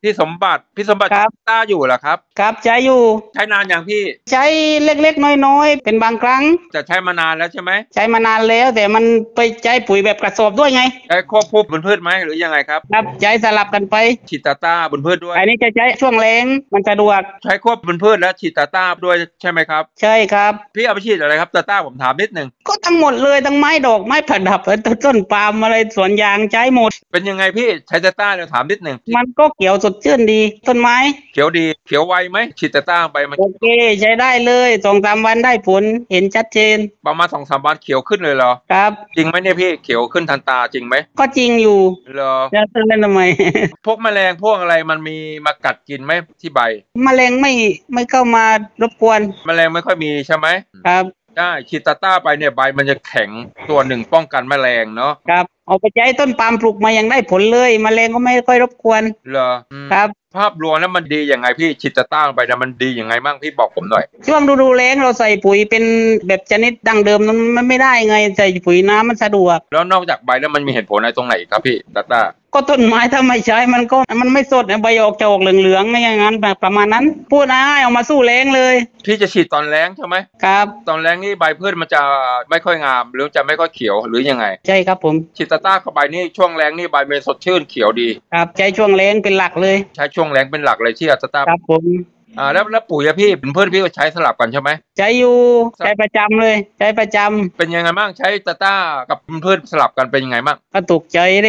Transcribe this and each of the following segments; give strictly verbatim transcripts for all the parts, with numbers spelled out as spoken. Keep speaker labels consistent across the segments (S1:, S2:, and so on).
S1: พี่สมบัติพี่สมบัติ
S2: ครับ
S1: ต้าอยู่เหรอครับ
S2: ครับใช้อยู่
S1: ใช้นานอย่างพี่
S2: ใช้เล็กๆน้อยๆเป็นบางครั้ง
S1: จะใช้มานานแล้วใช่ไหม
S2: ใช้มานานแล้วแต่มันไปใช้ปุ๋ยแบบกระสอบด้วยไง
S1: ใช้ควบคู่บนพืชไหมหรือยังไงครับ
S2: ครับใช้สลับกันไป
S1: ฉีดตาต้าบนพืชด้วย
S2: อันนี้จะใช้ช่วงแล้งมันสะดวก
S1: ใช้ควบบนพืชแล้วฉีดตาต้าด้วยใช่ไหมครับ
S2: ใช่ครับ
S1: พี่เอาไปฉีดอะไรครับตาต้าผมถามนิดหนึ่ง
S2: ก็ทั้งหมดเลยทั้งไม้ดอกไม้ประดับต้นปาล์มอะไรสวนยางใช้หมด
S1: เป็นยังไงพี่ใช้ตาต้าเดี๋ยวถามนิดหนึ่ง
S2: มันก็เขียวสดชื่นดีต้นไม้
S1: เขียวดีเขียวไวไหมฉีดตาต้าไปมัน
S2: โอเคใช้ได้เลยสองสามวันได้ผลเห็นชัดเจน
S1: ประมาณสองสามวันเขียวขึ้นเลยเหรอ
S2: ครับ
S1: จริงไหมเนี่ยพี่เขียวขึ้นทันตาจริงไหม
S2: ก็จริงอยู่
S1: เหรอ
S2: จะเล่นทำไม
S1: พวกแมลงพวกอะไรมันมีมากัดกินไหมที่ใบ
S2: แมลงไม่ไม่เข้ามารบกวน
S1: แมลงไม่ค่อยมีใช่ไหม
S2: ครับ
S1: ได้ฉีดตาต้าไปเนี่ยใบมันจะแข็งตัวหนึ่งป้องกันแมลงเนาะ
S2: ครับเอาไปใช้ต้นปาล์มปลูกมายังได้ผลเลยแมลงก็ไม่ค่อยรบกวน
S1: เหรอ
S2: ครับ
S1: ภาพรวมแล้วมันดียังไงพี่ฉีดตาต้าไปนะมันดียังไงบ้างพี่บอกผมหน่อย
S2: ช่วงฤดูแล้งเราใส่ปุ๋ยเป็นแบบชนิดดั้งเดิมมันไม่ได้ไงใส่ปุ๋ยน้ำมันสะดวก
S1: แล้วนอกจากใบแล้วมันมีเหตุผลอะไรตรงไหนครับพี่ตาต้า
S2: ก็ต้นไม้ถ้าไม่ใช้มันก็มันไม่สดใบออกจะออกเหลืองๆไม่อย่างนั้นแบบประมาณนั้นพูดง่ายๆเอามาสู้แล้งเลย
S1: พี่จะฉีดตอนแล้งใช่ไหม
S2: ครับ
S1: ตอนแล้งนี่ใบพืชมันจะไม่ค่อยงามหรือจะไม่ค่อยเขียวหรือยังไง
S2: ใช่ครับผม
S1: ฉีดตาต้าเข้าไปนี่ช่วงแล้งนี่ใบมันสดชื่นเขียวดี
S2: ครับใช้ช่วงแล้งเป็นหลักเลย
S1: ใช้ช่วงแล้งเป็นหลักเลยที่ตาต้า
S2: ครับผม
S1: อ่าแล้วแล้วปุ๋ยอะพี่เป็นเพื่อนพี่ก็ใช้สลับกันใช่ไหม
S2: ใช้อยู่ใช้ประจำเลยใช้ประจำ
S1: เป็นยังไงบ้างใช้ตาต้ากับเพื่อนสลับกันเป็นยังไงบ้าง
S2: ก็ตกใจเลย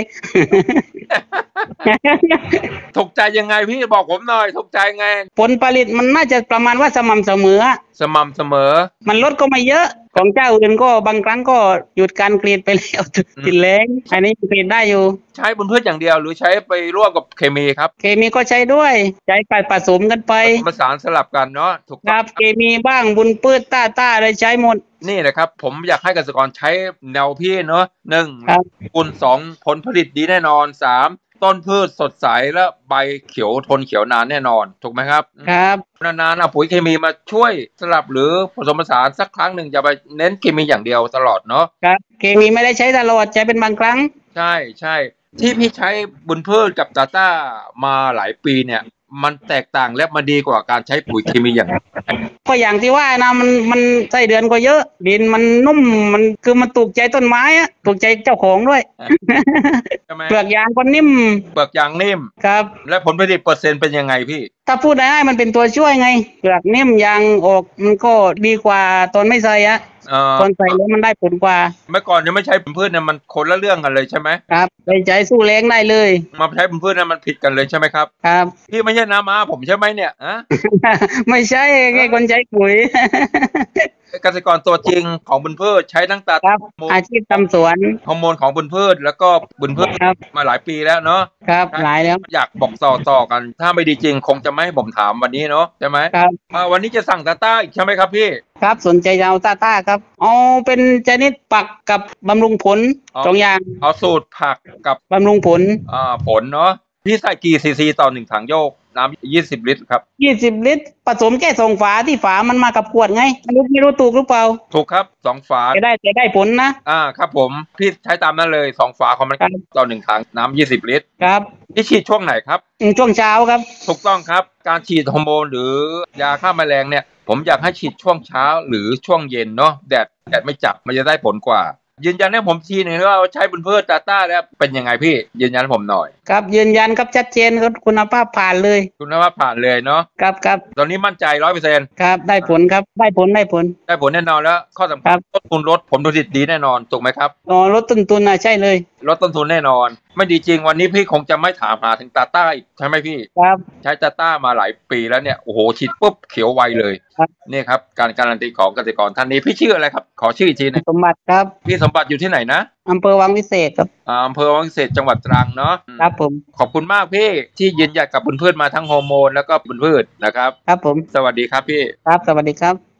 S1: ถูกใจยังไงพี่บอกผมหน่อยถูกใจไง
S2: ผลผลิตมันน่าจะประมาณว่าสม่ำเสมอ
S1: สม่ำเสมอ
S2: มันลดก็ไม่เยอะของเจ้าอื่นก็บางครั้งก็หยุดการกรีดไปแล้วติดแล้งอันนี้กรีดได้อยู่
S1: ใช้บนพืชอย่างเดียวหรือใช้ไปร่วมกับเคมีครับ
S2: เคมีก็ใช้ด้วยใช้ไปผสมกันไป
S1: ผสานสลับกันเนาะถูก
S2: ครับเคมีบ้างบุญพืชต้าต้าอะไรใช้หมด
S1: นี่นะครับผมอยากให้เกษตรกรใช้แนวพี่เนาะหนึ่งคุณสองผลผลิตดีแน่นอนสามต้นพืชสดใสและใบเขียวทนเขียวนานแน่นอนถูกไหมครับ
S2: ครับ
S1: นานๆเอาปุ๋ยเคมีมาช่วยสลับหรือผสมผสานสักครั้งหนึ่งอย่าไปเน้นเคมีอย่างเดียวตลอดเนาะ
S2: ครับเคมีไม่ได้ใช้ตลอดใช้เป็นบางครั้ง
S1: ใช่ใช่ที่พี่ใช้บุญพืชกับตาต้ามาหลายปีเนี่ยมันแตกต่างและมันดีกว่าการใช้ปุ๋ยเคมีอย่าง
S2: ก็อย่างที่ว่านะมันมันไส้เดือนก็เยอะดินมันนุ่มมันคือมันถูกใจต้นไม้อะถูกใจเจ้าของด้วยเปลือกยางก็นิ่ม
S1: เปลือกยางนิ่ม
S2: ครับ
S1: และผลผลิตเปอร์เซ็นต์เป็นยังไงพี่
S2: ถ้าพูดได้มันเป็นตัวช่วยไงเปลือกนิ่มยางออกมันก็ดีกว่าตอนไม่ใส่อะตอนใส่แล้วมันได้ผลกว่า
S1: เมื่อก่อนยังไม่ใช้ผลพืชเนี่ยมันคนละเรื่องกันเลยใช่ไหม
S2: ครับไปใช้สู้แรงได้เลย
S1: มาใช้ผลพืชเนี่ยมันผิดกันเลยใช่ไหมครับ
S2: ครับ
S1: พี่ไม่ใช่น้าม้าผมใช่ไหมเนี่ยอะ
S2: ไม่ใช่แค่คนใช้ปุ๋ย
S1: เกษตรกรตัวจริงของบุญพืชใช้ตั้งแต่
S2: อาชีพทำสวน
S1: ฮอร์โมนของบุญพืชแล้วก็บุญพืชมาหลายปีแล้วเนาะ
S2: ครับหลายแล้ว
S1: อยากบอกต่อต่อกันถ้าไม่ดีจริงคงจะไม่ให้ผมถามวันนี้เนาะใช่ไหม
S2: ครับ
S1: วันนี้จะสั่งตาต้าอีกใช่ไหมครับพี่
S2: ครับสนใจจะเอาตาต้าครับเอาเป็นชนิดปักกับบำรุงผลสองอย่าง
S1: เอาสูตรผักกับบ
S2: ำรุงผล
S1: อ่าผลเนาะพี่ใส่กี่ซีซีต่อหนึ่งถังโยกน้ำยี่สิบลิตรครับ
S2: ยี่สิบลิตรผสมแค่สองฝาที่ฝามันมากับขวดไงไม่รู้ไม่รู้ถูกหรือเปล่า
S1: ถูกครับสองฝา
S2: จะได้จะได้ผลนะ
S1: อ่าครับผมพี่ใช้ตามนั้นเลยสองฝาของมันต่อหนึ่งถังน้ำยี่สิบลิตร
S2: ครับ
S1: พี่ฉีดช่วงไหนครับ
S2: ช่วงเช้าครับ
S1: ถูกต้องครับการฉีดฮอร์โมนหรือยาฆ่าแมลงเนี่ยผมอยากให้ฉีดช่วงเช้าหรือช่วงเย็นเนาะแดดแดดไม่จับมันจะได้ผลกว่ายืนยันให้ผมทีหนึ่งว่าใช้บุญพืชตาต้าแล้วเป็นยังไงพี่ยืนยันให้ผมหน่อย
S2: ครับยืนยันครับชัดเจนครับคุณภาพผ่านเลย
S1: คุณภาพผ่านเลยเนาะ
S2: ครับครับ
S1: ตอนนี้มั่นใจร้อยเปอร์เซ็นต์
S2: ครับได้ผลครับได้ผลได้ผล
S1: ได้ผลแน่นอนแล้วข้อสำคัญต้นทุนลดผลผลิตดีแน่นอนถูกไหมครับ
S2: อ๋อลดต้นทุนนะใช่เลย
S1: ลดต้นทุนแน่นอนไม่ดีจริงวันนี้พี่คงจะไม่ถามหาถึงตาต้าอีกใช่ไหมพี่
S2: ครับ
S1: ใช้ตาต้ามาหลายปีแล้วเนี่ยโอ้โหฉีดปุ๊บเขียวไวเลยนี่ครับการการันตีของเกษตรกรท่านนี้พี่ชื่ออะไรครับขอชื่ออีกทีนึง
S2: สมบัติครับ
S1: พี่สมบัติอยู่ที่ไหนนะ
S2: อำเภอวังวิเศษครับ
S1: อำเภอวังวิเศษจังหวัดตรังเนาะ
S2: ครับผม
S1: ขอบคุณมากพี่ที่ยืนหยัดกับบุญพืชมาทั้งฮอร์โมนแล้วก็บุญพืชนะครับ
S2: ครับผม
S1: สวัสดีครับพี่
S2: ครับสวัสดีครับ